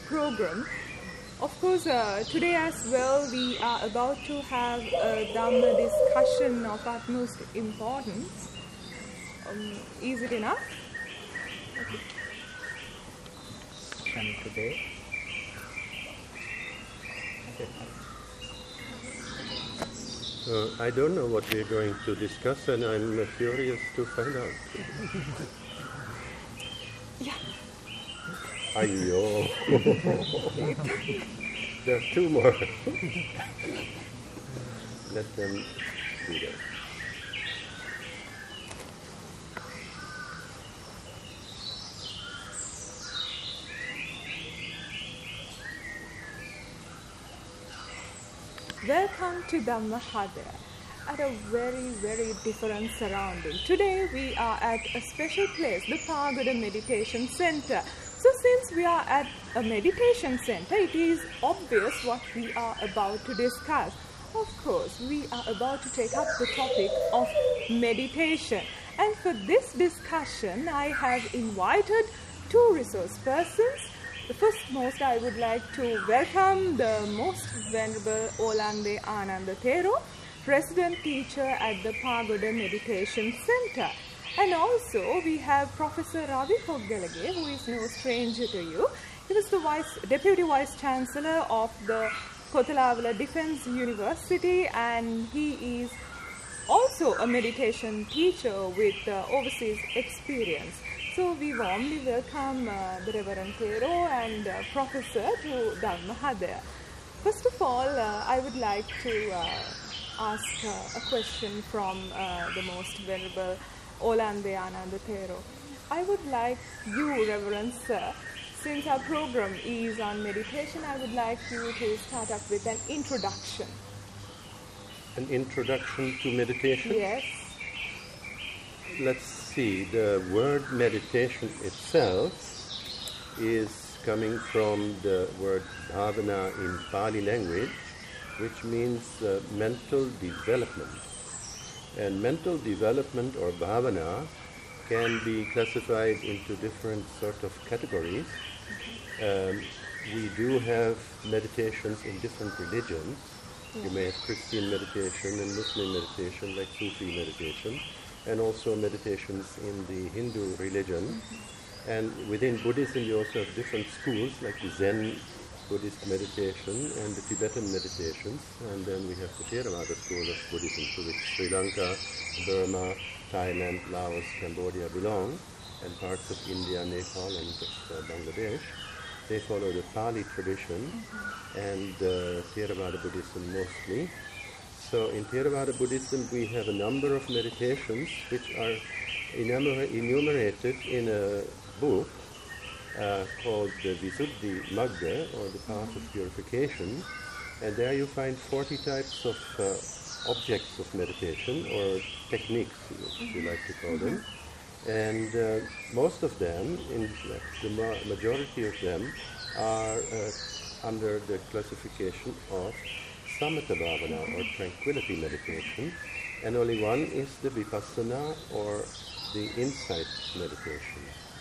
program. Of course, today as well we are about to have a Dhamma discussion of utmost importance. Is it enough? Okay. And today, I don't know what we're going to discuss, and I'm curious to find out. Yeah. Ayyo. There are two more. Let them do that. Welcome to Dhammahadaya at a very, very different surrounding. Today we are at a special place, the Pagoda Meditation Center. So since we are at a meditation center, it is obvious what we are about to discuss. Of course, we are about to take up the topic of meditation. And for this discussion, I have invited two resource persons. The first most, I would like to welcome the Most Venerable Olande Ananda Thero, Resident Teacher at the Pagoda Meditation Center. And also we have Professor Ravi Poggalage, who is no stranger to you. He was the Deputy Vice Chancellor of the Kothalawala Defence University, and he is also a meditation teacher with overseas experience. So we warmly welcome the Reverend Thero and Professor to Dhammahadaya. First of all, I would like to ask a question from the Most Venerable Olande Ananda Thero. I would like you, Reverend Sir, since our program is on meditation, I would like you to start up with an introduction. An introduction to meditation? Yes. Let's see, the word meditation itself is coming from the word bhavana in Pali language, which means mental development. And mental development or bhavana can be classified into different sort of categories. We do have meditations in different religions. You may have Christian meditation and Muslim meditation, like Sufi meditation, and also meditations in the Hindu religion. And within Buddhism, you also have different schools, like the Zen Buddhist meditation and the Tibetan meditations. And then we have the Theravada school of Buddhism, to which Sri Lanka, Burma, Thailand, Laos, Cambodia belong, and parts of India, Nepal, and Bangladesh. They follow the Pali tradition and Theravada Buddhism mostly. So in Theravada Buddhism, we have a number of meditations which are enumerated in a book called the Visuddhi Magga, or the Path of Purification. And there you find 40 types of objects of meditation, or techniques, if you like to call them. And most of them, in the majority of them, are under the classification of Samatha Bhavana, or tranquility meditation, and only one is the Vipassana, or the insight meditation.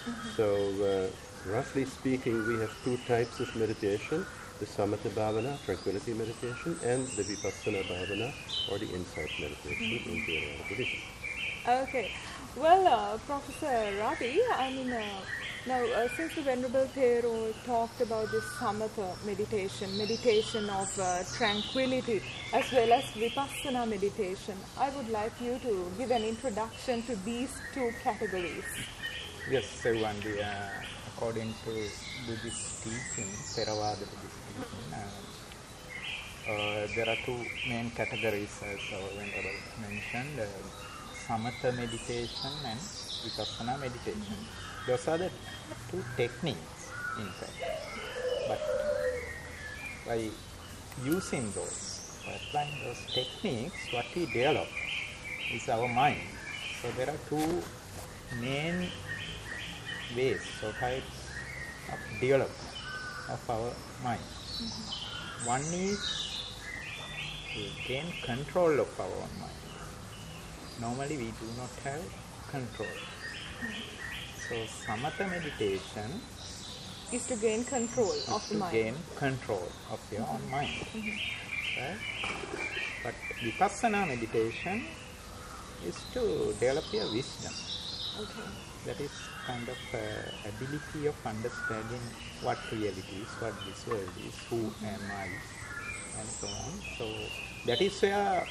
So roughly speaking, we have two types of meditation: the Samatha Bhavana, tranquility meditation, and the Vipassana Bhavana, or the insight meditation in Theravada Buddhism. Okay. Well, Professor Ravi, now since the Venerable Thero talked about this Samatha meditation of tranquility, as well as Vipassana meditation, I would like you to give an introduction to these two categories. yes, everyone, according to Buddhist teaching, Theravada Buddhist teaching, there are two main categories, as our Venerable mentioned, Samatha meditation and Vipassana meditation. Those are the two techniques, in fact. But by using those, by applying those techniques, what we develop is our mind. So there are two main ways or types of development of our mind. One is to gain control of our own mind. Normally we do not have control. So Samatha meditation is to gain control of the to mind. gain control of your own mind. Right? But Vipassana meditation is to develop your wisdom. Okay. That is kind of ability of understanding what reality is, what this world is, who am I, and so on. So that is where,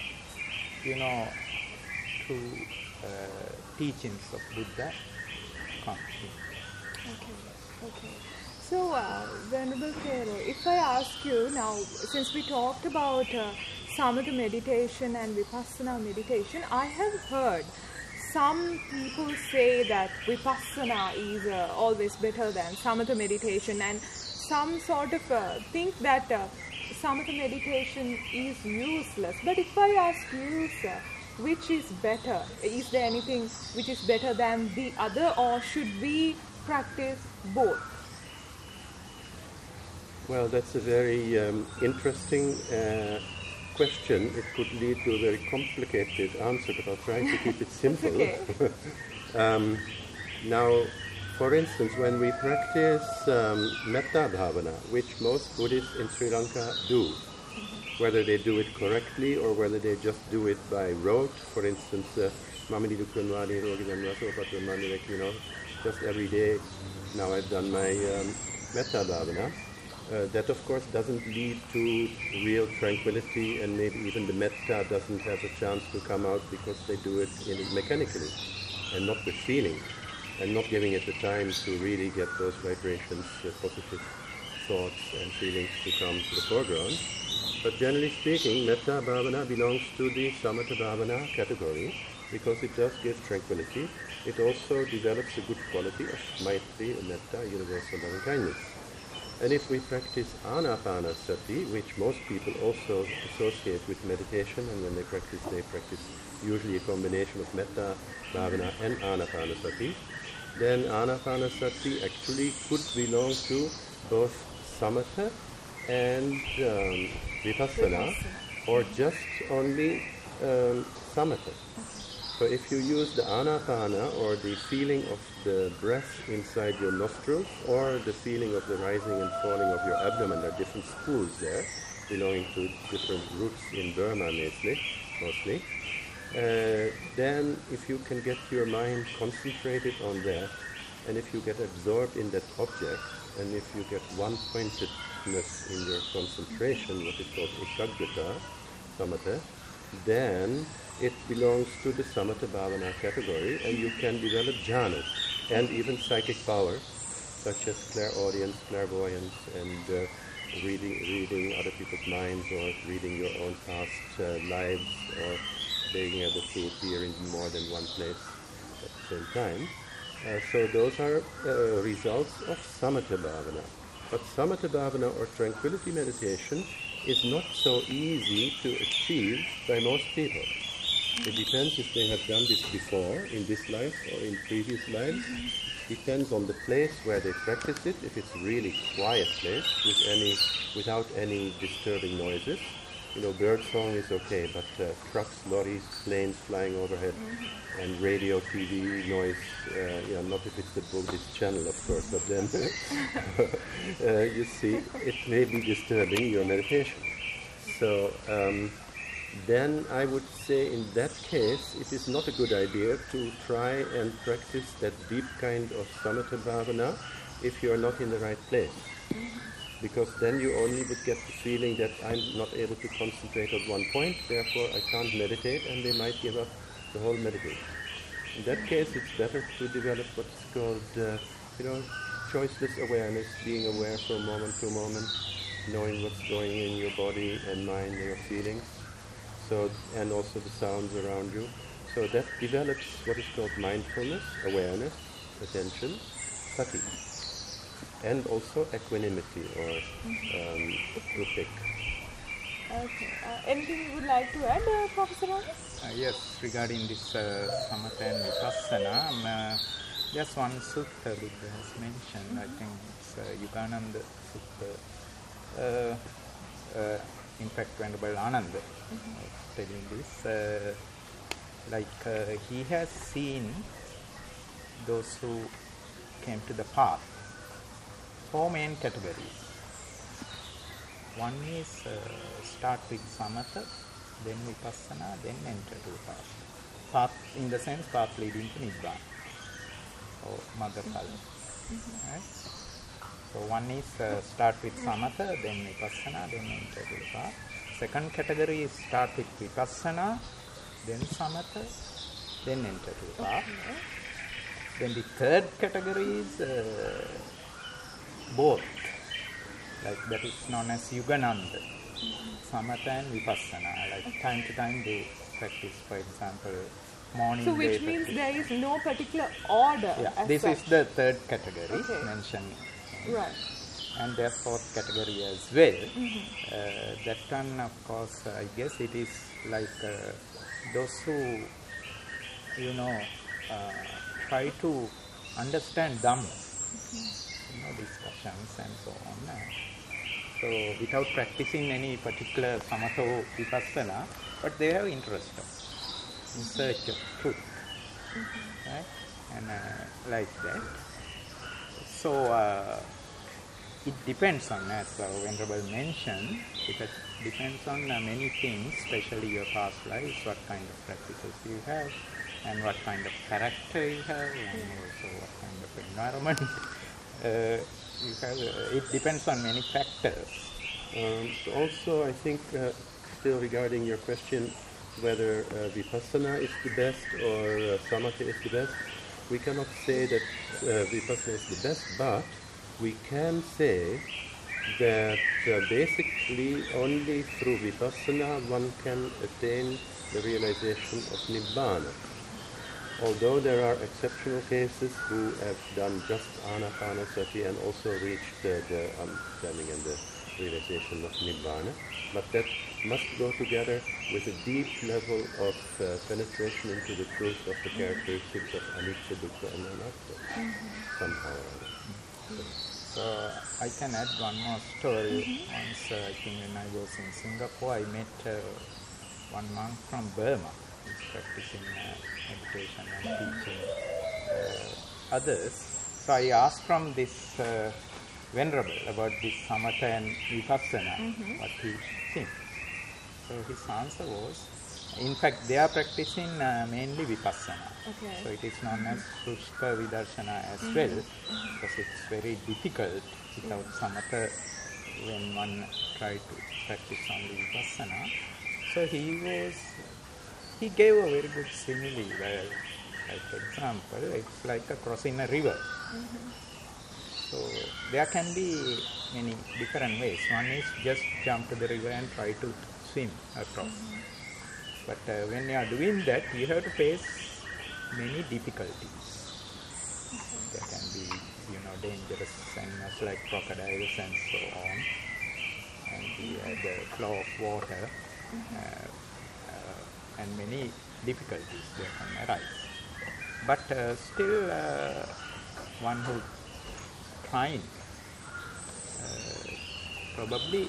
true teachings of Buddha come in. Okay. So, Venerable Thero, if I ask you now, since we talked about Samatha meditation and Vipassana meditation, I have heard some people say that Vipassana is always better than Samatha meditation, and some sort of think that Samatha meditation is useless. But if I ask you, sir, which is better? Is there anything which is better than the other, or should we practice both? Well, that's a very interesting question. It could lead to a very complicated answer, but I'll try to keep it simple. Okay. Now, for instance, when we practice Metta Bhavana, which most Buddhists in Sri Lanka do, whether they do it correctly or whether they just do it by rote, for instance, just every day, now I've done my Metta Bhavana. That of course doesn't lead to real tranquility, and maybe even the metta doesn't have a chance to come out because they do it mechanically and not with feeling, and not giving it the time to really get those vibrations, positive thoughts and feelings to come to the foreground. But generally speaking, Metta Bhavana belongs to the Samatha Bhavana category because it does give tranquility. It also develops a good quality of Maitri, Metta, universal loving kindness. And if we practice Anapanasati, which most people also associate with meditation, and when they practice usually a combination of Metta, Bhavana and Anapanasati, then Anapanasati actually could belong to both Samatha and Vipassana, or just only Samatha. So if you use the Anapana, or the feeling of the breath inside your nostrils, or the feeling of the rising and falling of your abdomen, there are different schools there, belonging to different roots in Burma mostly. Then if you can get your mind concentrated on that, and if you get absorbed in that object, and if you get one-pointedness in your concentration, what is called ekagrata, samatha, then it belongs to the Samatha Bhavana category, and you can develop jhanas and even psychic powers, such as clairaudience, clairvoyance, and reading other people's minds, or reading your own past lives, or being able to appear in more than one place at the same time. So those are results of Samatha Bhavana. But Samatha Bhavana, or tranquility meditation, is not so easy to achieve by most people. It depends if they have done this before, in this life or in previous lives. Depends on the place where they practice it. If it's a really quiet place without any disturbing noises, bird song is okay, but trucks, lorries, planes flying overhead, and radio, TV noise, not if it's the Buddhist channel, of course, but then you see, it may be disturbing your meditation. So then I would say in that case, it is not a good idea to try and practice that deep kind of Samatha Bhavana if you are not in the right place. Because then you only would get the feeling that I'm not able to concentrate on one point, therefore I can't meditate, and they might give up the whole meditation. In that case, it's better to develop what's called, choiceless awareness, being aware from moment to moment, knowing what's going in your body and mind and your feelings, and also the sounds around you. So that develops what is called mindfulness, awareness, attention, sati, and also equanimity, or upek. Okay. Anything you would like to add, Professor Rana? Yes, regarding this Samatha and Vipassana, just one sutta Buddha has mentioned, I think it's Yogananda Sutta. In fact, Venerable Ananda telling this, he has seen those who came to the path, four main categories. One is start with samatha, then vipassana, then enter to the path in the sense path leading to nibbana or magaphala. Right? So one is start with samatha, then vipassana, then enter to the path. Second category is start with vipassana, then samatha, then enter to the path. Then the third category is both, like that is known as yugananda, samatha and vipassana. Like time to time they practice, for example, morning. So which means there is no particular order. Yeah, this is the third category mentioned. Right. And their fourth category as well. That one, of course, I guess it is like those who, try to understand Dhamma, discussions and so on. So without practicing any particular samatha or vipassana, but they have interest in search of truth, right? And like that. So it depends on, as Venerable mentioned, it depends on many things, especially your past lives, what kind of practices you have, and what kind of character you have, and also what kind of environment you have. It depends on many factors. Also, I think, still regarding your question, whether vipassana is the best or samatha is the best, we cannot say that vipassana is the best, but we can say that basically only through vipassana one can attain the realization of nibbana. Although there are exceptional cases who have done just anapanasati and also reached the understanding and the realization of nibbana, but that must go together with a deep level of penetration into the truth of the characteristics of anicca, dukkha and anatta, somehow or other. So I can add one more story. Once, I think when I was in Singapore, I met one monk from Burma who's practicing meditation and teaching others. So I asked from this Venerable about this samatha and vipassana, what he thinks. So his answer was, in fact, they are practicing mainly vipassana. Okay. So it is known as Shushka Vidarshana as well, because it's very difficult without samatha when one tries to practice only vipassana. So he gave a very good simile, like example, it's like crossing a river. So there can be many different ways. One is just jump to the river and try to swim across. But when you are doing that, you have to face many difficulties. There can be, dangerous animals like crocodiles and so on, and the flow of water, and many difficulties that can arise. But still, one who trying probably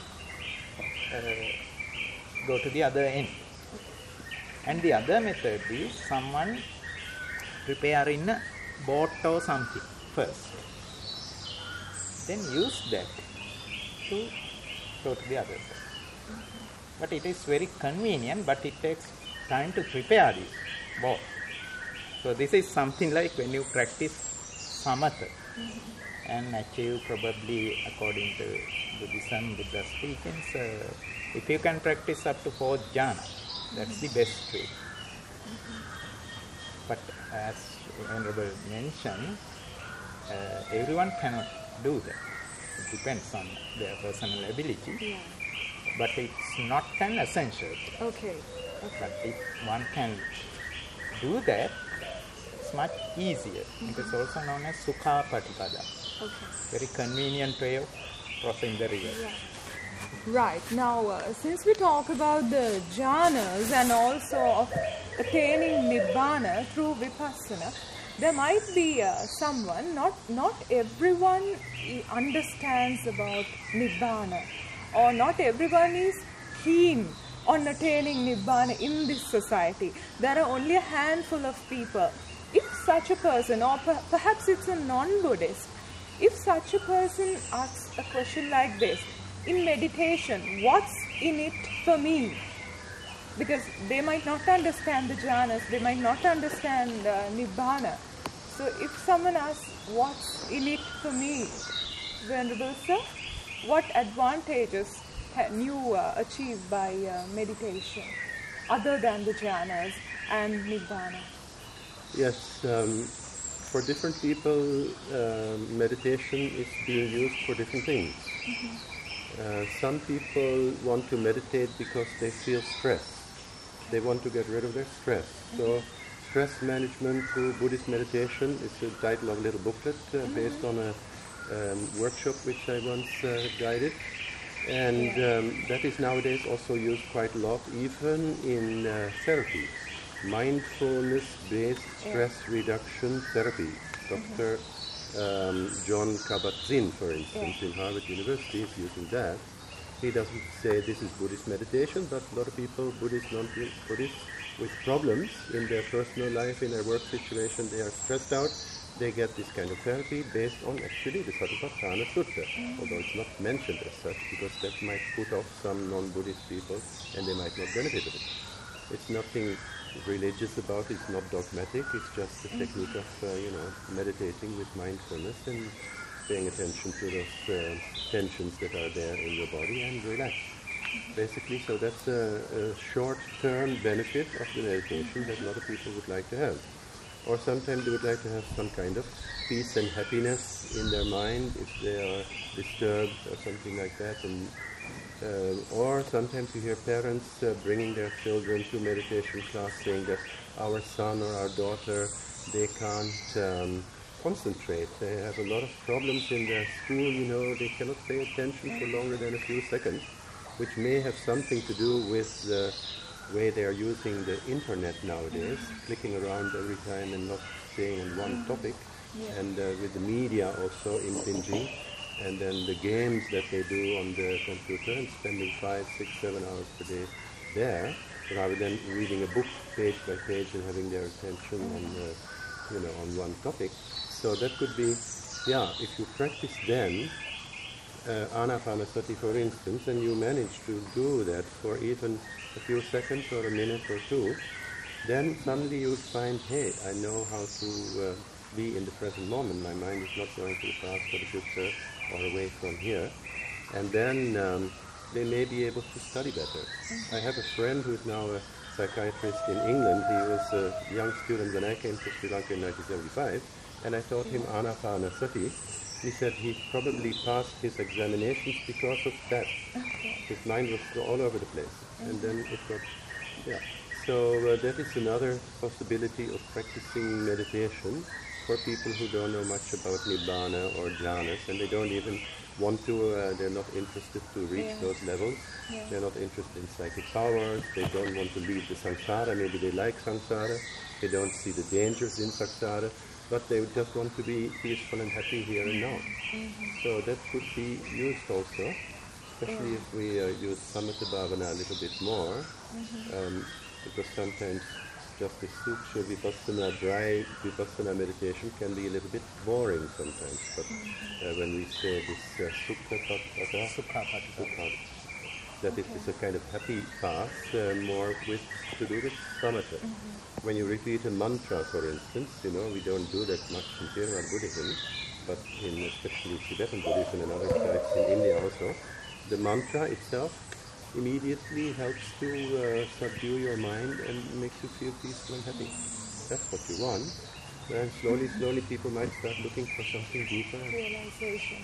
go to the other end. And the other method is someone preparing a boat or something first. Then use that to go to the other side. But it is very convenient, but it takes time to prepare this boat. So this is something like when you practice samatha and achieve probably, according to Buddhism, Buddha's teachings, if you can practice up to 4th jhana, that's the best way. But as Venerable mentioned, everyone cannot do that. It depends on their personal ability. Yeah. But it's not an essential. Okay. But if one can do that, it's much easier. It is also known as Sukha Patipada. Okay. Very convenient way of crossing the river. Yeah. Right. Now, since we talk about the jhanas and also of attaining nibbana through vipassana, there might be someone, not everyone understands about nibbana, or not everyone is keen on attaining nibbana in this society. There are only a handful of people. If such a person, or perhaps it's a non-Buddhist, if such a person asks a question like this, in meditation, what's in it for me? Because they might not understand the jhanas, they might not understand Nibbana. So if someone asks, what's in it for me, Venerable Sir, what advantages can you achieve by meditation other than the jhanas and Nibbana? Yes, for different people, meditation is being used for different things. Some people want to meditate because they feel stress. They want to get rid of their stress. So, stress management through Buddhist meditation is the title of a little booklet based on a workshop which I once guided. And that is nowadays also used quite a lot, even in therapy. Mindfulness-based stress reduction therapy. Dr. John Kabat-Zinn, for instance, in Harvard University is using that. He doesn't say this is Buddhist meditation, but a lot of people, Buddhists, non-Buddhists, with problems in their personal life, in their work situation, they are stressed out. They get this kind of therapy based on actually the Satipatthana Sutta, although it's not mentioned as such, because that might put off some non-Buddhist people and they might not benefit from it. It's nothing religious about it, it's not dogmatic, it's just a technique of, meditating with mindfulness and paying attention to those tensions that are there in your body and relax. Basically, so that's a short-term benefit of the meditation that a lot of people would like to have. Or sometimes they would like to have some kind of peace and happiness in their mind if they are disturbed or something like that. And or sometimes you hear parents bringing their children to meditation class saying that our son or our daughter, they can't concentrate. They have a lot of problems in their school, they cannot pay attention for longer than a few seconds, which may have something to do with the way they are using the internet nowadays, clicking around every time and not staying on one topic, and with the media also impinging, and then the games that they do on the computer and spending 5, 6, 7 hours per day there, rather than reading a book page by page and having their attention on one topic. So that could be, if you practice then Anapanasati, for instance, and you manage to do that for even a few seconds or a minute or two, then suddenly you find, hey, I know how to be in the present moment. My mind is not going to the past or the future or away from here. And then they may be able to study better. I have a friend who is now a psychiatrist in England. He was a young student when I came to Sri Lanka in 1975, and I taught him Anapanasati. He said he probably passed his examinations because of that. His mind was all over the place. And then it got, So that is another possibility of practicing meditation for people who don't know much about Nibbana or jhanas, and they don't even want to, they're not interested to reach those levels. They're not interested in psychic powers. They don't want to leave the samsara. Maybe they like samsara. They don't see the dangers in samsara. But they just want to be peaceful and happy here and now. So that could be used also, especially if we use Samatha Bhavana a little bit more, because sometimes just the Suksha Vipassana, dry Vipassana meditation can be a little bit boring sometimes. But when we say this Sukha, that it is a kind of happy path, more to do with Samatha. When you repeat a mantra, for instance, we don't do that much in Theravada Buddhism, but in especially Tibetan Buddhism and other sites in India also, the mantra itself immediately helps to subdue your mind and makes you feel peaceful and happy. That's what you want. And slowly people might start looking for something deeper. Realization.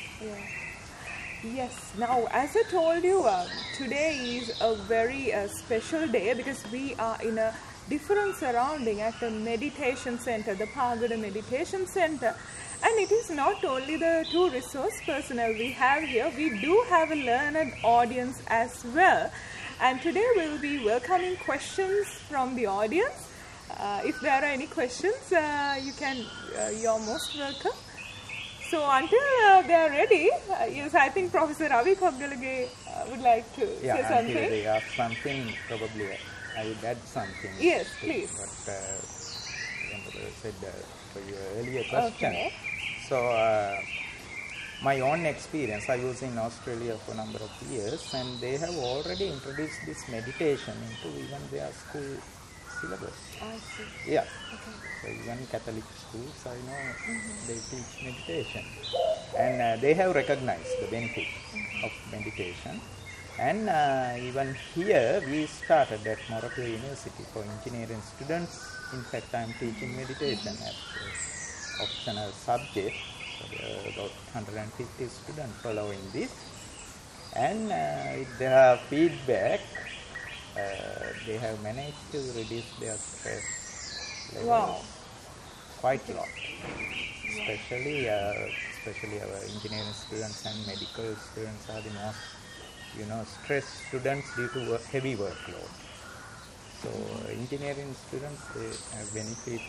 Yes, now as I told you, today is a very special day because we are in a different surrounding at the meditation center, the Pagoda Meditation Center. And it is not only the two resource personnel we have here, we do have a learned audience as well. And today we will be welcoming questions from the audience. If there are any questions, you're most welcome. So until they are ready, yes, I think Professor Ravi Poggalage would like to say something. Until they ask something, probably I would add something. Yes, please. What Venerable said for your earlier question. Okay. So my own experience, I was in Australia for a number of years, and they have already introduced this meditation into even their school syllabus. I see. Yeah. Okay. So even Catholic schools, I know they teach meditation, and they have recognized the benefit of meditation. And even here, we started at Morocco University for engineering students. In fact, I'm teaching meditation as an optional subject. So there are about 150 students following this. And with their feedback, they have managed to reduce their stress level Wow. quite a lot. Especially our engineering students and medical students are the most, stressed students due to heavy workload. So engineering students, they benefit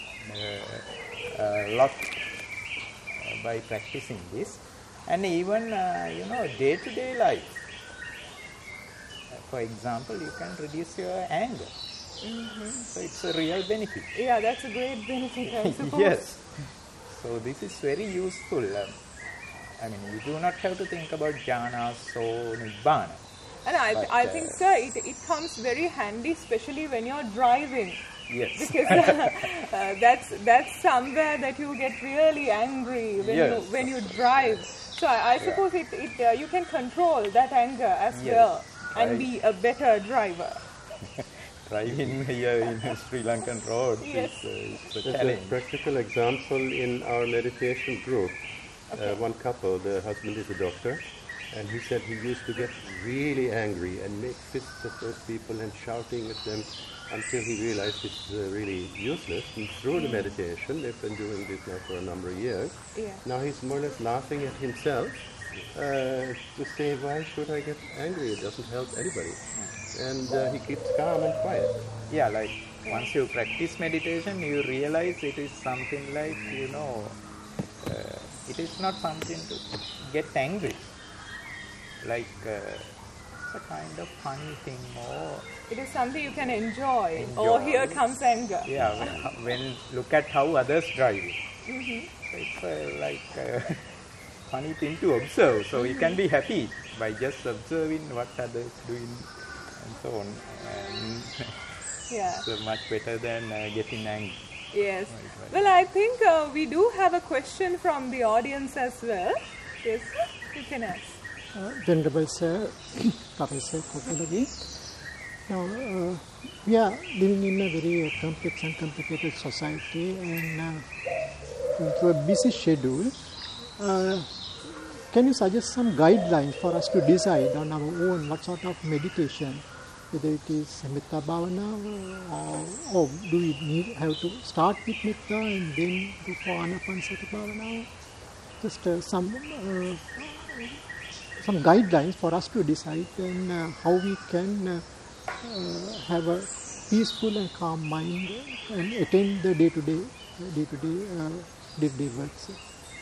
a lot by practicing this, and even day-to-day life. For example, you can reduce your anger. So it's a real benefit. Yeah, that's a great benefit, I suppose. Yes. So this is very useful. You do not have to think about jhanas or nibbana. And I think, sir, it comes very handy, especially when you're driving. Yes. Because that's somewhere that you get really angry when you drive. So I suppose you can control that anger as well and be a better driver. Driving here in Sri Lankan roads Yes. is a There's challenge. a practical example in our meditation group. One couple, the husband is a doctor, and he said he used to get really angry and make fists at those people and shouting at them until he realized it's really useless. And through the meditation, they've been doing this now for a number of years. Yeah. Now he's more or less laughing at himself to say, why should I get angry? It doesn't help anybody. And he keeps calm and quiet. Yeah, like once you practice meditation, you realize it is something like, it is not something to get angry. Like it's a kind of funny thing, or It is something you can enjoy. Oh, here comes anger. yeah, when look at how others drive it. It's like a funny thing to observe. So you can be happy by just observing what others doing and so on. And Yeah. it's much better than getting angry. Yes. Right. Well, I think we do have a question from the audience as well. Yes, you can ask. Venerable Sir, Kapil Sir, Kokulagi. Now, we are living in a very complex and complicated society, and through a busy schedule, can you suggest some guidelines for us to decide on our own what sort of meditation, whether it is Metta Bhavana, or do we have to start with Metta and then go for Anapanasati Bhavana? Just some guidelines for us to decide and how we can have a peaceful and calm mind and attain the day-to-day works.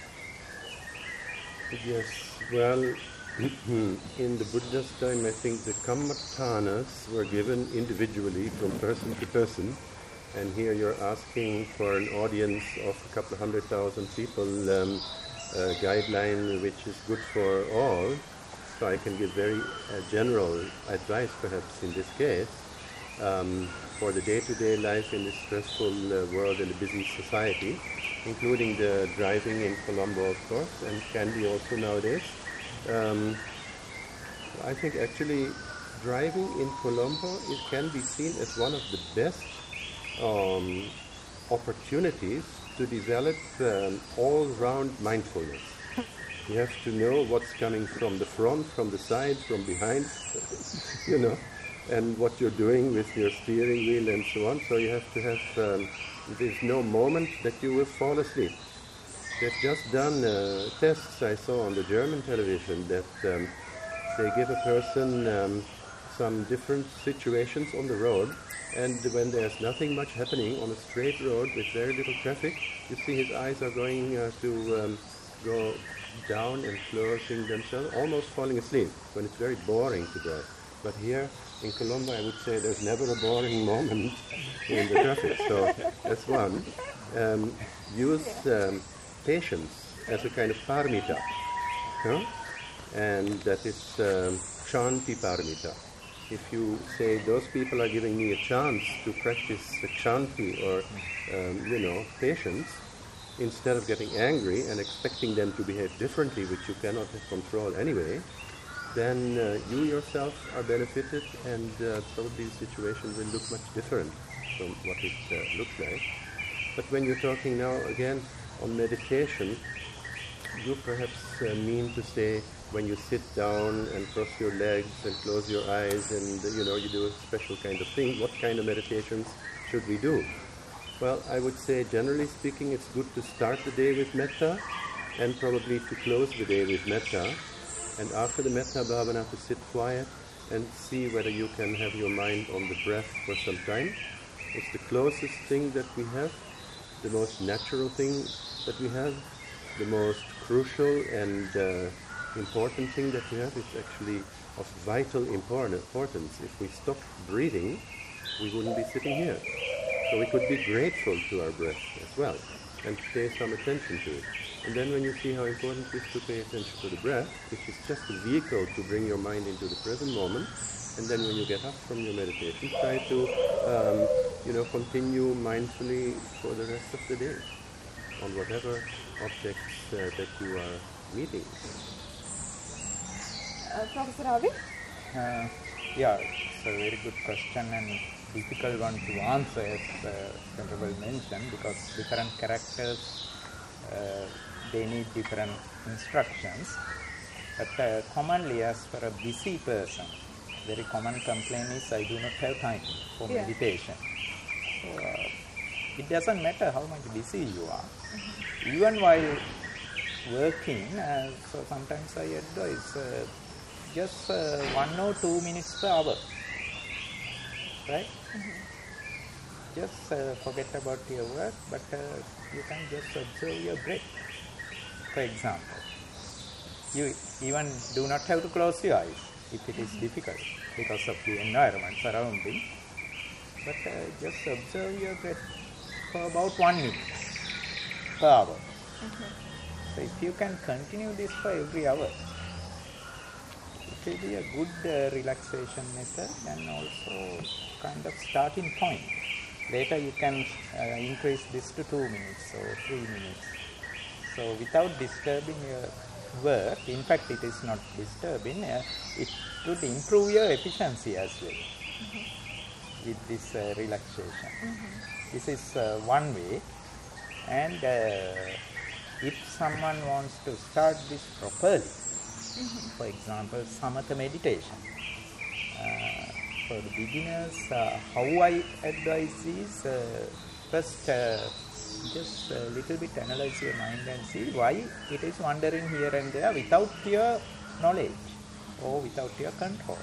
Yes, well, in the Buddha's time, I think the kammatthanas were given individually from person to person, and here you're asking for an audience of a couple of 100,000 people, a guideline which is good for all. So I can give very general advice, perhaps in this case, for the day-to-day life in this stressful world and a busy society, including the driving in Colombo, of course, and Kandy also nowadays. I think actually driving in Colombo, it can be seen as one of the best opportunities to develop all-round mindfulness. You have to know what's coming from the front, from the side, from behind, and what you're doing with your steering wheel and so on. So you have to have, there's no moment that you will fall asleep. They've just done tests I saw on the German television that they give a person some different situations on the road, and when there's nothing much happening on a straight road with very little traffic, you see his eyes are going to go down and closing themselves, almost falling asleep when it's very boring to drive. But here in Colombo, I would say there's never a boring moment in the traffic. So that's one. Use patience as a kind of paramita. Huh? And that is Kshanti paramita. If you say those people are giving me a chance to practice Kshanti or, patience, instead of getting angry and expecting them to behave differently, which you cannot control anyway, then you yourself are benefited, and probably the situation will look much different from what it looks like. But when you're talking now again on meditation, you perhaps mean to say when you sit down and cross your legs and close your eyes and you do a special kind of thing, what kind of meditations should we do? Well, I would say generally speaking it's good to start the day with metta and probably to close the day with metta, and after the metta bhavana to sit quiet and see whether you can have your mind on the breath for some time. It's the closest thing that we have, the most natural thing that we have, the most crucial and important thing that we have. Is actually of vital importance. If we stop breathing, we wouldn't be sitting here. So we could be grateful to our breath as well and pay some attention to it. And then when you see how important it is to pay attention to the breath, which is just a vehicle to bring your mind into the present moment, and then when you get up from your meditation, try to continue mindfully for the rest of the day on whatever objects that you are meeting. Professor Ravi? Yeah, it's a very good question and difficult one to answer, as Venerable mentioned, because different characters, they need different instructions. But commonly, as for a busy person, very common complaint is, I do not have time for meditation. So it doesn't matter how much busy you are. Even while working, so sometimes I advise just 1 or 2 minutes per hour, right? Just forget about your work, but you can just observe your breath. For example, you even do not have to close your eyes if it is difficult because of the environment surrounding, but just observe your breath for about 1 minute per hour. So if you can continue this for every hour, it will be a good relaxation method and also kind of starting point. Later you can increase this to 2 minutes or 3 minutes. So without disturbing your work, in fact it is not disturbing, it would improve your efficiency as well with this relaxation. This is one way, and if someone wants to start this properly, for example, samatha meditation, for the beginners, how I advise is first just a little bit analyze your mind and see why it is wandering here and there without your knowledge or without your control.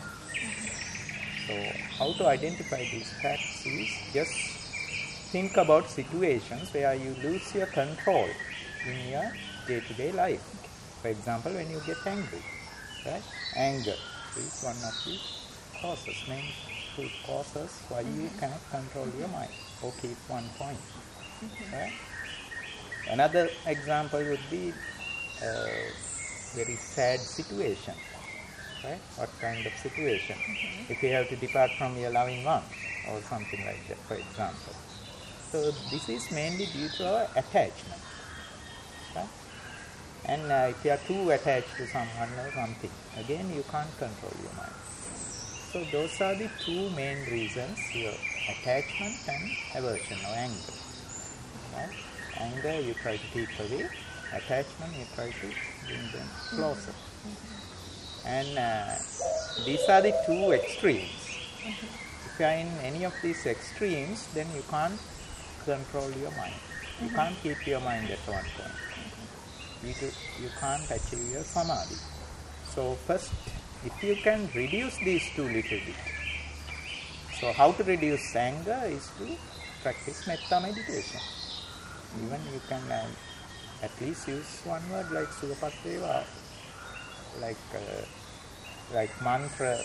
So how to identify these facts is just think about situations where you lose your control in your day-to-day life. For example, when you get angry, right? Anger is one of the causes, main root causes why you cannot control your mind or keep one point. Right? Another example would be a very sad situation. Right? What kind of situation? If you have to depart from your loving one or something like that, for example. So this is mainly due to our attachment. Right? And if you are too attached to someone or something, again you can't control your mind. So those are the two main reasons, your attachment and aversion or anger. Right? Anger you try to keep away, attachment you try to bring them closer. And these are the two extremes. If you are in any of these extremes, then you can't control your mind. You can't keep your mind at one point. You can't achieve your samadhi. So first, if you can reduce these two little bit. So how to reduce anger is to practice metta meditation. Even you can at least use one word like Sugapatteva, like mantra,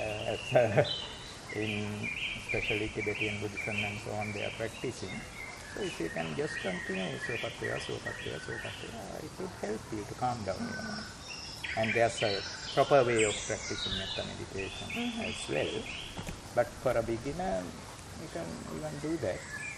in especially Tibetan Buddhism and so on, they are practicing. So if you can just continue Supatya, Supatya, Supatya, it will help you to calm down your mind. And there's a proper way of practicing metta meditation as well. But for a beginner, you can even do that.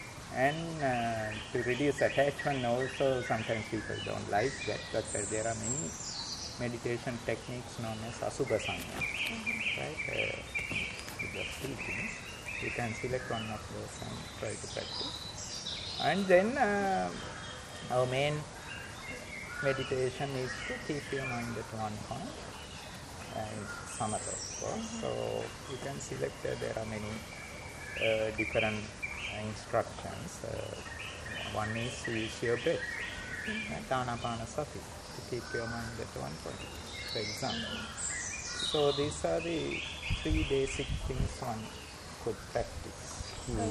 And to reduce attachment also, sometimes people don't like that, but there are many meditation techniques known as Asubha Sanya, right? With the teachings, you can select one of those and try to practice. And then our main meditation is to keep your mind at one point, and samatha, of course. So you can select there are many different instructions. One is use your breath, Anapanasati, to keep your mind at one point, for example. So these are the 3 basic things one could practice.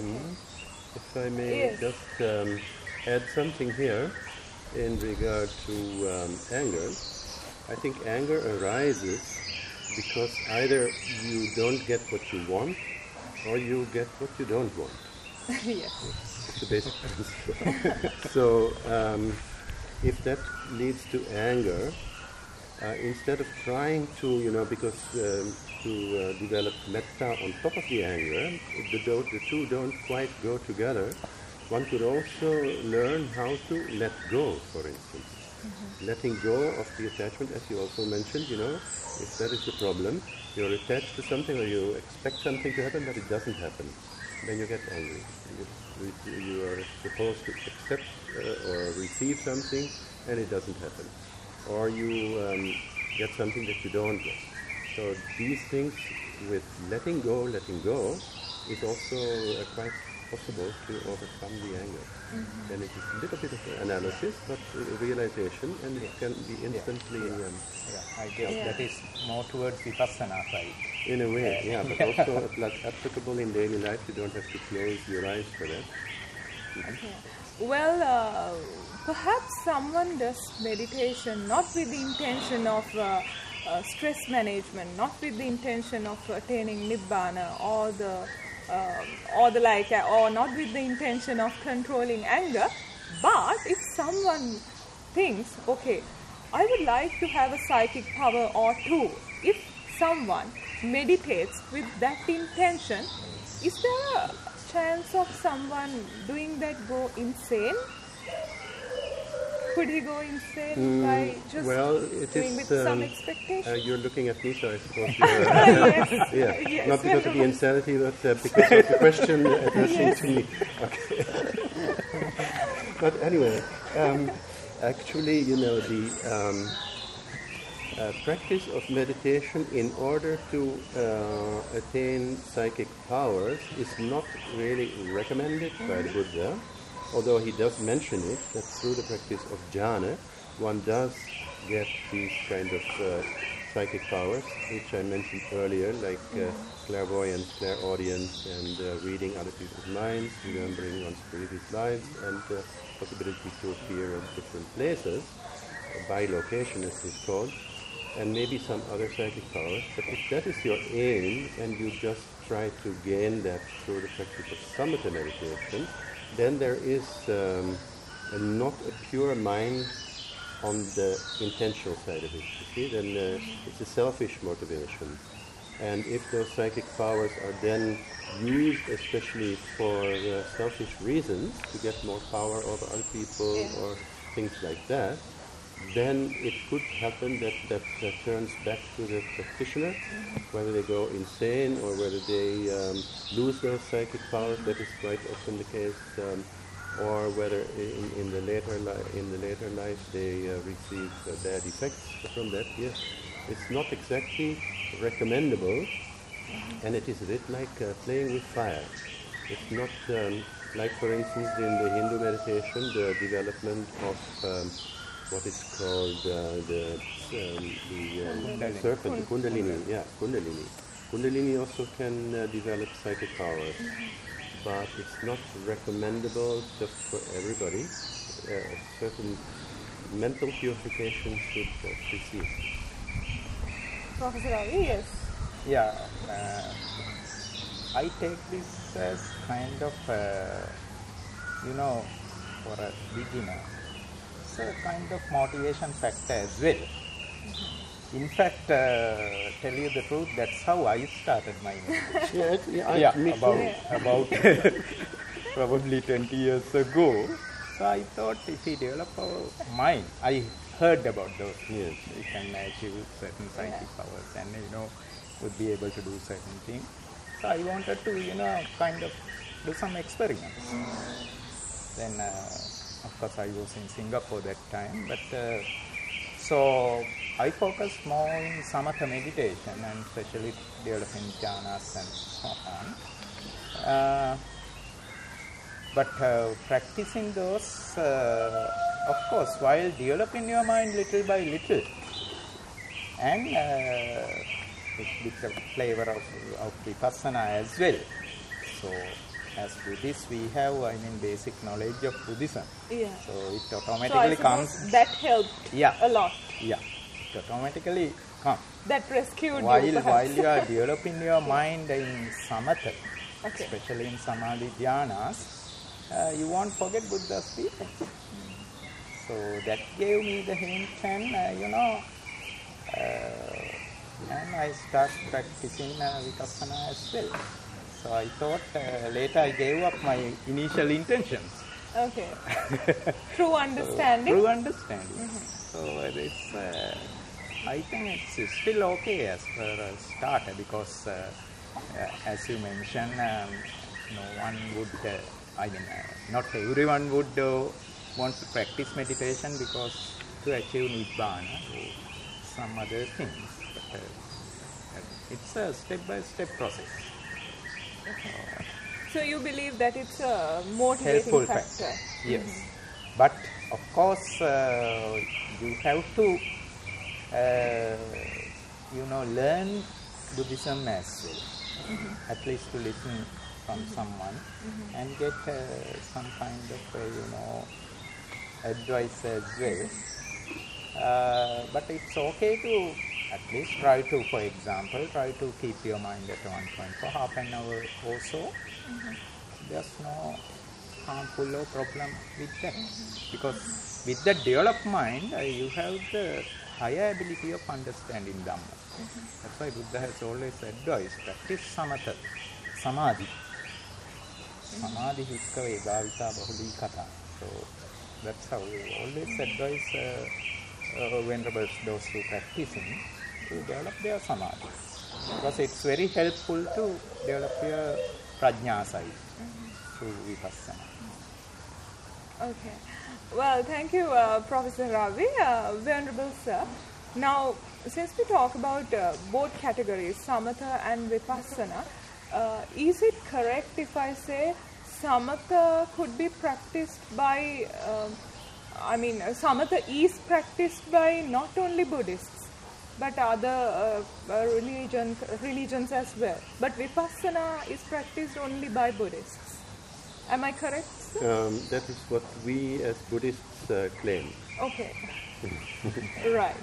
If I may just add something here in regard to anger. I think anger arises because either you don't get what you want or you get what you don't want. Yes. It's the basic principle. So if that leads to anger, instead of trying to, because to develop metta on top of the anger, the two don't quite go together. One could also learn how to let go, for instance. Letting go of the attachment, as you also mentioned, if that is the problem, you're attached to something or you expect something to happen but it doesn't happen, then you get angry. You are supposed to accept or receive something and it doesn't happen. Or you get something that you don't get. So these things with letting go is also quite possible to overcome the anger. Then it is a little bit of analysis, but realization, and it can be instantly... I guess that is more towards Vipassana side. In a way, but also applicable in daily life. You don't have to close your eyes for that. Well, perhaps someone does meditation not with the intention of stress management, not with the intention of attaining Nibbana or the like, or not with the intention of controlling anger. But if someone thinks, okay, I would like to have a psychic power or two, if someone meditates with that intention, is there a chance of someone doing that go insane? Could he go insane by just doing with some expectation? You're looking at me, so I suppose you're... Yes, not because of the insanity, but because of the question addressing to me. Okay. But anyway, actually, the practice of meditation in order to attain psychic powers is not really recommended by the Buddha. Although he does mention it, that through the practice of jhana, one does get these kind of psychic powers, which I mentioned earlier, like clairvoyance, clairaudience, and reading other people's minds, remembering one's previous lives, and possibility to appear at different places, bilocation as it's called, and maybe some other psychic powers. But if that is your aim, and you just try to gain that through the practice of samatha meditation, then there is not a pure mind on the intentional side of it. You see, then it's a selfish motivation. And if those psychic powers are then used especially for selfish reasons, to get more power over other people or things like that, then it could happen that turns back to the practitioner, whether they go insane or whether they lose those psychic powers. That is quite often the case, or whether in the later life they receive bad effects from that. Yes, it's not exactly recommendable, and it is a bit like playing with fire. It's not like, for instance, in the Hindu meditation, the development of what is called the serpent, the Kundalini. Yeah, Kundalini. Kundalini also can develop psychic powers, but it's not recommendable just for everybody. A certain mental purification should precede. Professor Ravi, yes. Yeah, I take this as kind of you know, for a beginner, it's a kind of motivation factor as well. In fact, tell you the truth, that's how I started my meditation. Me too. About probably 20 years ago. So I thought if we develop our mind, I heard about those. Yes. We can achieve certain psychic powers and, would be able to do certain things. So I wanted to, kind of do some experiments. Then, of course, I was in Singapore that time. But so I focused more in samatha meditation and especially developing jhanas and so on. But practicing those, of course, while developing your mind little by little, and with the flavor of vipassana as well. So, as Buddhists, we have, basic knowledge of Buddhism. Yeah. So it So I automatically comes. suppose that helped a lot. Yeah, it automatically comes. That rescued While you, perhaps. you are developing your mind in samatha, Okay. especially in samadhi dhyanas, you won't forget Buddha's teachings. So that gave me the hint, and and I started practicing vipassana as well. So I thought later I gave up my initial intentions. Okay. True understanding. True understanding. So it's, I think it's still okay as for a starter because, as you mentioned, no one would, not everyone would want to practice meditation because to achieve nibbana or some other things. But it's a step-by-step process. So you believe that it's a motivating Helpful factor. factor. Yes. But of course, you have to, learn Buddhism as well. At least to listen from someone and get some kind of, advice as well. But it's okay to at least try to, for example, keep your mind at one point for half an hour or so. There's no harmful or problem with that. Because with the developed mind, you have the higher ability of understanding Dhamma. That's why Buddha has always advised, practice samatha, samadhi. Samadhi hikkave bhavita bahuli kata. So that's how we always advise venerables, those who practicing, to develop their samadhi. Because it's very helpful to develop your prajna side through vipassana. Okay. Well, thank you, Professor Ravi. Venerable Sir. Now, since we talk about both categories, samatha and vipassana, is it correct if I say samatha could be practiced by, samatha is practiced by not only Buddhists, but other religions as well. But vipassana is practiced only by Buddhists. Am I correct, sir? That is what we as Buddhists claim. Okay. Right.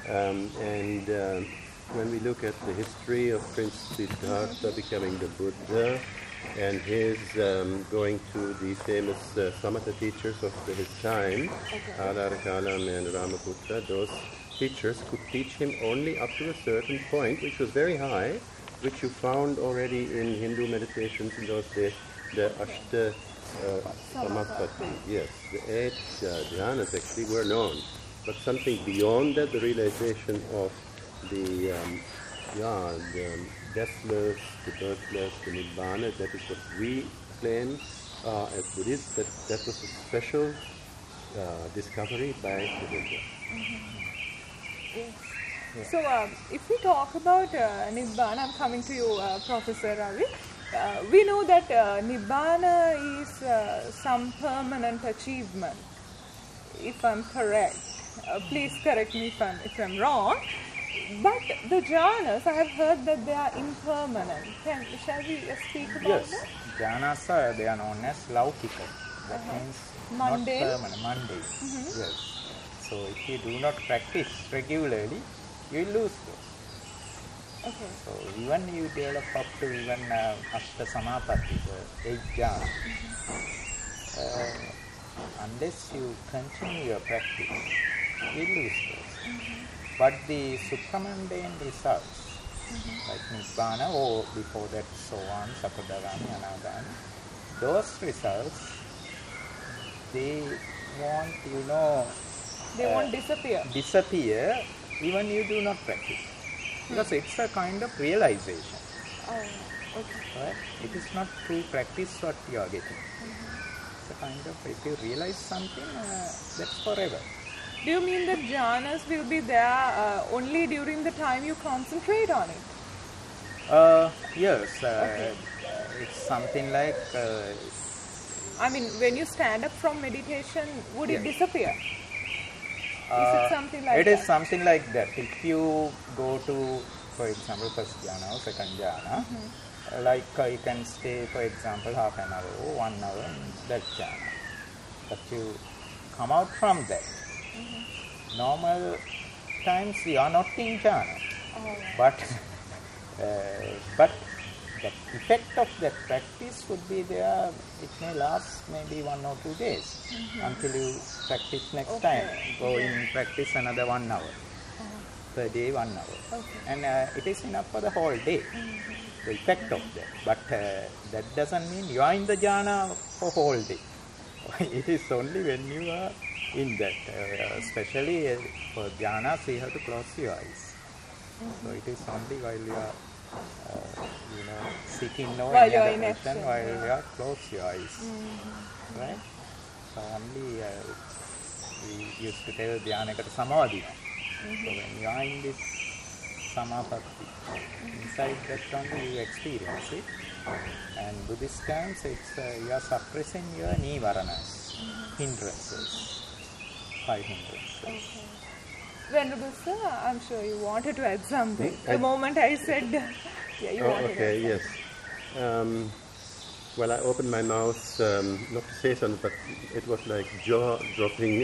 When we look at the history of Prince Siddhartha becoming the Buddha and his going to the famous samatha teachers of his time, Adarakalam and Ramaputra, those teachers could teach him only up to a certain point, which was very high, which you found already in Hindu meditations in those days, the Ashta Samapatti. Yes, the 8 dhyanas actually were known. But something beyond that, the realization of the deathless, the birthless, the Nibbana, that is what we claim as Buddhists, that was a special discovery by the Buddha. Yes. So, if we talk about Nibbana, I'm coming to you, Professor Ravi. We know that Nibbana is some permanent achievement, if I'm correct. Please correct me if I'm wrong. But the jhanas, I have heard that they are impermanent. Shall we speak about that? Jhanas, they are known as laukika. That means mundane. Not permanent, mundane. Yes. So if you do not practice regularly, you will lose those. Okay. So even you develop up to even Ashta Samapatti, the 8 jhanas, unless you continue your practice, you lose those. But the supramundane results, like Nibbana or before that Sohan, Sakadagami, Anagami, those results, they won't, They won't disappear even you do not practice. Because it's a kind of realization. Oh, okay. Right? It is not through practice what you are getting. It's a kind of, if you realize something, that's forever. Do you mean that jhanas will be there only during the time you concentrate on it? Yes, it's something like... I mean, when you stand up from meditation, would it Yes. disappear? Is it something like it that? is something like that. If you go to, for example, first jhana or second jhana, like you can stay, for example, half an hour or 1 hour in that jhana. But you come out from that. Normal times you are not in jhana. Oh, But the effect of that practice would be there. It may last maybe 1 or 2 days until you practice next time. Go in practice another 1 hour. Per day 1 hour. Okay. And it is enough for the whole day. The effect of that. But that doesn't mean you are in the jhana for whole day. It is only when you are in that. Especially for jhanas, you have to close your eyes. So it is only while you are seeking no While any you are other in action, action, while you are close your eyes. Right? So only we used to tell dhyanakata samadhi. So when you are in this samapatti, inside that only you experience it. And Buddhist terms, it's you are suppressing your nivaranas, hindrances, 5 hindrances. okay. Venerable sir, I'm sure you wanted to add something. I- The moment I said, yeah, you Oh, wanted to okay, add yes. Well, I opened my mouth not to say something, but it was like jaw dropping.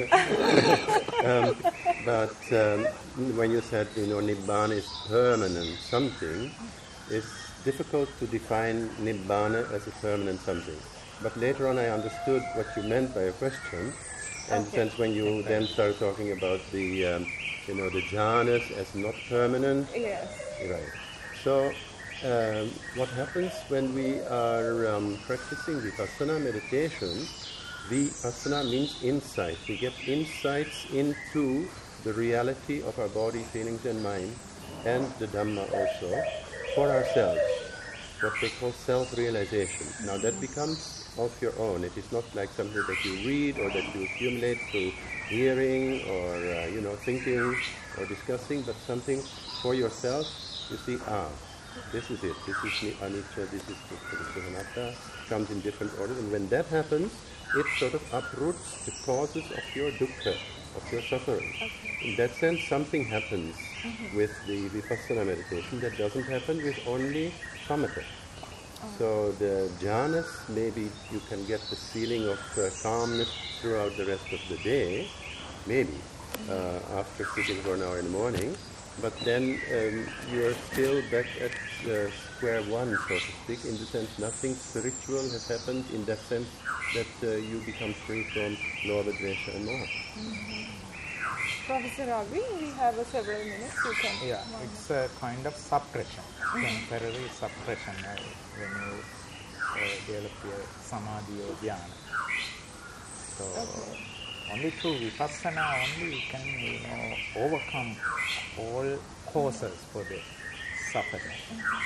But when you said, Nibbana is permanent something, it's difficult to define Nibbana as a permanent something. But later on I understood what you meant by a question, and since when you then started talking about the, the jhanas as not permanent, Yes. right. So, what happens when we are practicing vipassana meditation? Vipassana means insight. We get insights into the reality of our body, feelings and mind, and the Dhamma also, for ourselves. What they call self-realization. Now that becomes of your own. It is not like something that you read or that you accumulate through hearing or, thinking or discussing, but something for yourself. You see, this is it. This is anicca, this is anatta, comes in different orders. And when that happens, it sort of uproots the causes of your dukkha, of your suffering. In that sense, something happens with the vipassana meditation that doesn't happen with only samatha. So the jhanas, maybe you can get the feeling of calmness throughout the rest of the day, maybe, after sitting for an hour in the morning. But then you're still back at square one, so to speak, in the sense nothing spiritual has happened in that sense that you become free from lobha, dvesha and moha. Professor Ravi, we have several minutes. You can. Yeah, it's a kind of suppression, temporary suppression when you develop your samadhi or dhyana. So only through vipassana only you can overcome all causes for the suffering.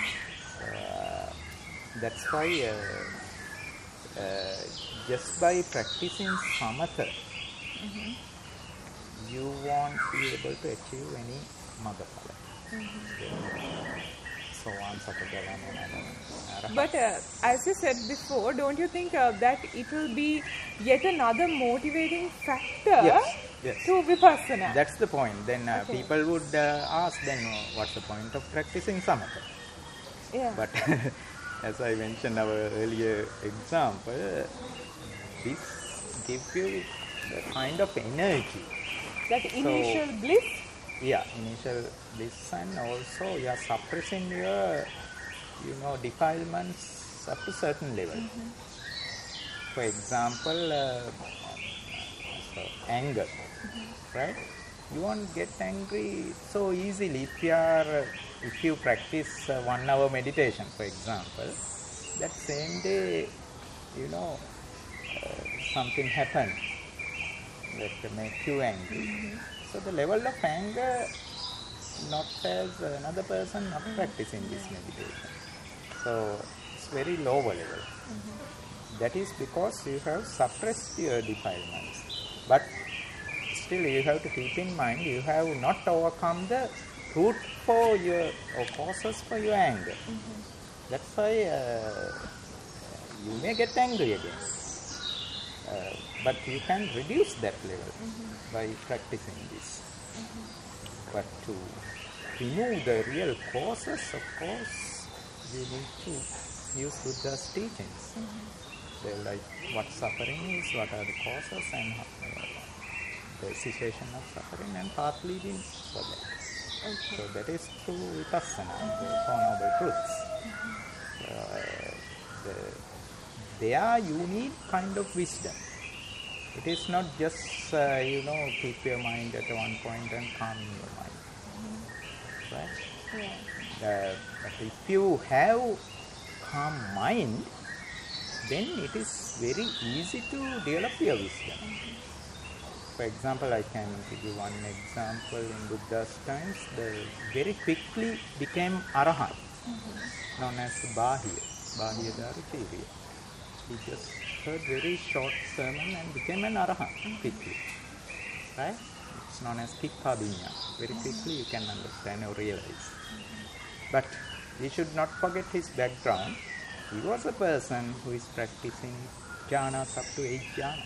That's why just by practicing samatha, you won't be able to achieve any magaphala. So on, Sakadagami. But as you said before, don't you think that it will be yet another motivating factor Yes. to vipassana? That's the point. Then people would ask, then what's the point of practicing samatha? Yeah. But as I mentioned our earlier example, this gives you the kind of energy. That initial bliss. Yeah, initial bliss, and also you are suppressing your, defilements up to certain level. For example, anger, right? You won't get angry so easily if you practice 1 hour meditation, for example. That same day, something happened that make you angry. So the level of anger, not as another person not practicing this meditation. So it's very lower level. That is because you have suppressed your defilements. But still you have to keep in mind, you have not overcome the root for your, or causes for your anger. That's why you may get angry again. But you can reduce that level by practicing this. But to remove the real causes, of course, you need to use Buddha's teachings. They're like what suffering is, what are the causes, and the cessation of suffering, and path leading for that. So that is through Vipassana, the Four Noble Truths. There you need kind of wisdom. It is not just, keep your mind at one point and calm your mind. Right? Yeah. But if you have calm mind, then it is very easy to develop your wisdom. For example, I can give you one example. In Buddha's times, they very quickly became Arahant, known as Bahya Daruchirya. He just heard very short sermon and became an Arahant quickly. Right? It's known as Kikkhabinya. Very quickly you can understand or realize. But we should not forget his background. He was a person who is practicing jhanas up to 8 jhanas.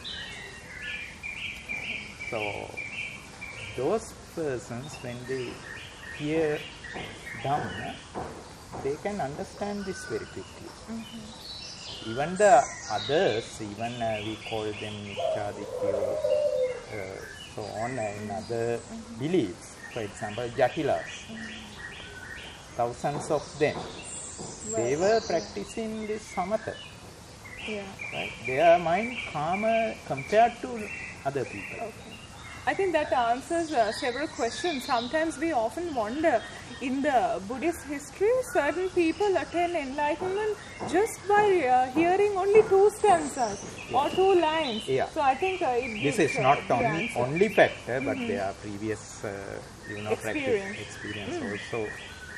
So those persons, when they hear Dhamma, they can understand this very quickly. Even the others, we call them Nichadityo, so on, and other beliefs, for example, Jatilas, thousands of them, they were practicing this samatha. Right? Their mind calmer compared to other people. I think that answers several questions. Sometimes we often wonder, in the Buddhist history, certain people attain enlightenment just by hearing only 2 stanzas or 2 lines. Yeah. So I think this is not only factor, but there are previous experience also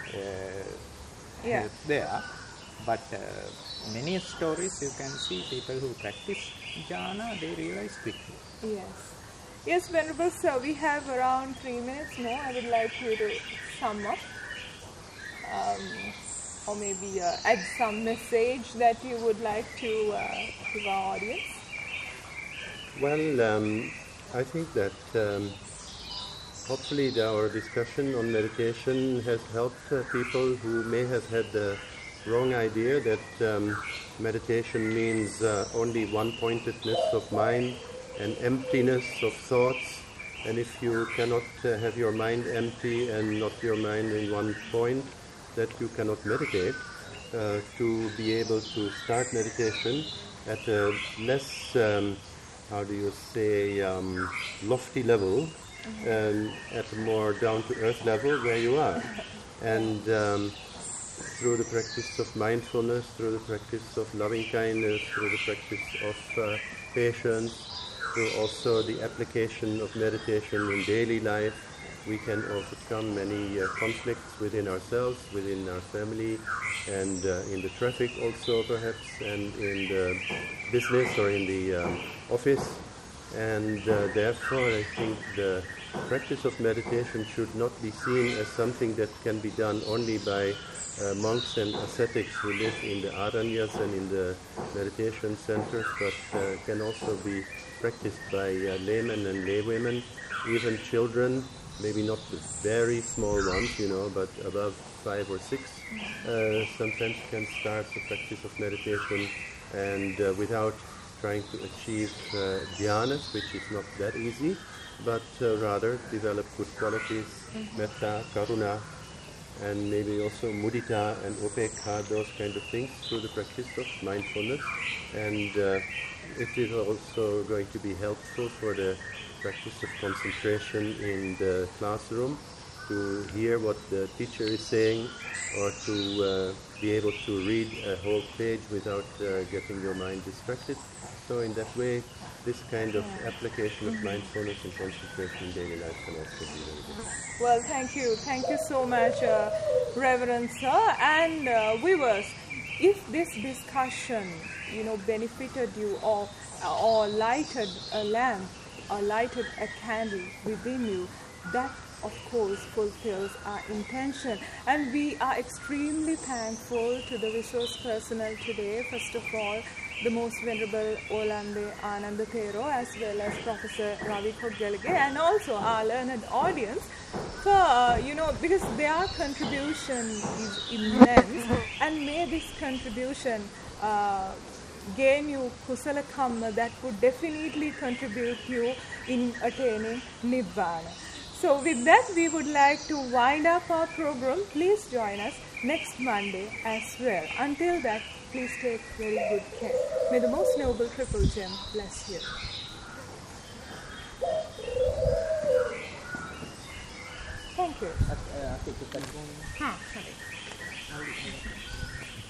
there. But many stories you can see people who practice jhana, they realize quickly. Yes, Venerable Sir, we have around 3 minutes more. I would like you to sum up or maybe add some message that you would like to give our audience. Well, I think that hopefully our discussion on meditation has helped people who may have had the wrong idea that meditation means only one-pointedness of mind and emptiness of thoughts, and if you cannot have your mind empty and not your mind in one point, that you cannot meditate. To be able to start meditation at a less, lofty level, at a more down-to-earth level where you are. And through the practice of mindfulness, through the practice of loving-kindness, through the practice of patience, through also the application of meditation in daily life, we can overcome many conflicts within ourselves, within our family, and in the traffic also perhaps, and in the business or in the office. And therefore I think the practice of meditation should not be seen as something that can be done only by monks and ascetics who live in the aranyas and in the meditation centers, but can also be practiced by laymen and laywomen, even children, maybe not the very small ones, but above 5 or 6, sometimes can start the practice of meditation, and without trying to achieve dhyanas, which is not that easy, but rather develop good qualities, metta, karuna, and maybe also mudita and upekha, those kind of things through the practice of mindfulness. And it is also going to be helpful for the practice of concentration in the classroom, to hear what the teacher is saying, or to be able to read a whole page without getting your mind distracted. So in that way, this kind of application of mindfulness and concentration in daily life can also be very good. Well, thank you so much, Reverend Sir. And viewers, if this discussion, benefited you, or lighted a lamp, or lighted a candle within you, that of course fulfills our intention. And we are extremely thankful to the resource personnel today. First of all, the most venerable Olande Ananda Thero, as well as Professor Ravi Khoggelage, and also our learned audience, for because their contribution is immense, and may this contribution gain you kusala kamma that would definitely contribute you in attaining Nibbana. So with that, we would like to wind up our program. Please join us next Monday as well. Until that, please take very good care. May the most noble Triple Gem bless you. Thank you.